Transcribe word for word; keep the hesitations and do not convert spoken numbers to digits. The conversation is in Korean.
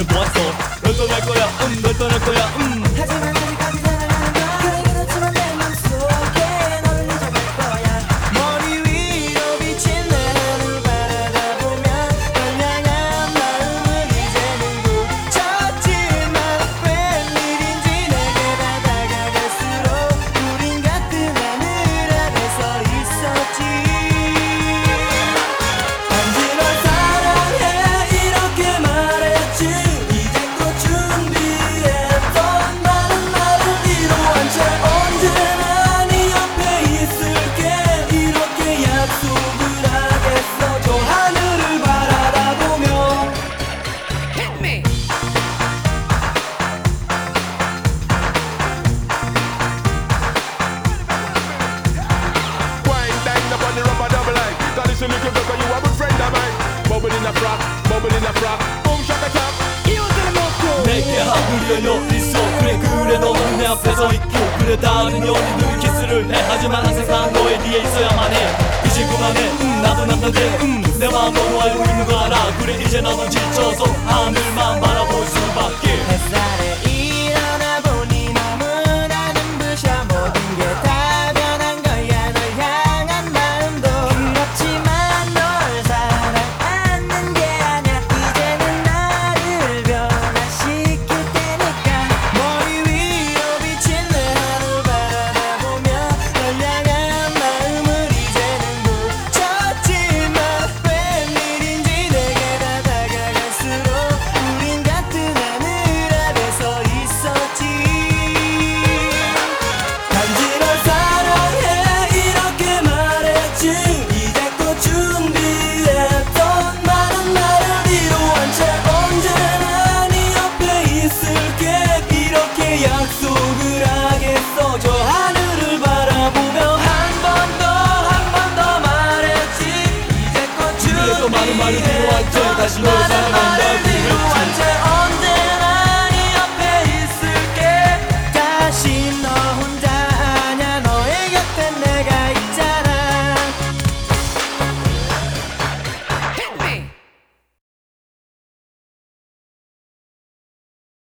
모았어. 널 떠날 거야 음 널 떠날 거야 음 하지만 아직까지 사랑하는 걸 그래 그렇지만 내 맘속에 너를 잊어갈 거야. 머리 위로 비친 내 하늘 바라다 보면 널 향한 마음은 이제는 굳혔지만 웬일인지 내게 다 다가갈수록 우린 같은 하늘 아래서 있었지. 단지 널 사랑해 이렇게 말했지. 이제껏 준비했던 많은 말을 이루한 채 언제나 네 옆에 있을게 이렇게 약속을 하겠어. 저 하늘을 바라다 보며 Hit me. Wine, dine up on the rubber double line. Got this little girl, 'cause you have a friend of mine. Bubble in a frock, bubble in a frock. Boom, shaka tap. 내게 하늘에 너 있어. 그래 그래 너는 내 앞에 서 있고 그래 다른 연인들은 키스를 해. 하지만 항상 너의 뒤에 있어야만 해. 이제 그만해 음, 나도 남는데 음, 내 마음 너도 알고 있는 거 알아. 그래 이제 나도 지쳐서 하늘만 바라볼 수밖에. 햇살에 일어나 보니 너무나 눈부셔. 모든 게 다 변한 거야. 널 향한 마음도 그렇지만 널 사랑하는 게 아냐. 이제는 나를 변화시킬 테니까. 머리 위로 비친 내 하늘 바라다 보며 널 향한 마음을 이제는 굳혔지만 웬일인지 내게 다 다가갈수록 우린 같은 하늘 아래서 있었지. 단지 널 사랑해 이렇게 말했지. 이제껏 준비했던 많은 말을 이루한 채 언제나 네 옆에 있을게 이렇게 약속을 하겠어. 저 하늘을 바라보며 한 번 더 한 번 더 말했지. 이제껏 그래도 많은 말을 이루한 채 다시 널 준비했던 많은 말을 사랑한다고 이루한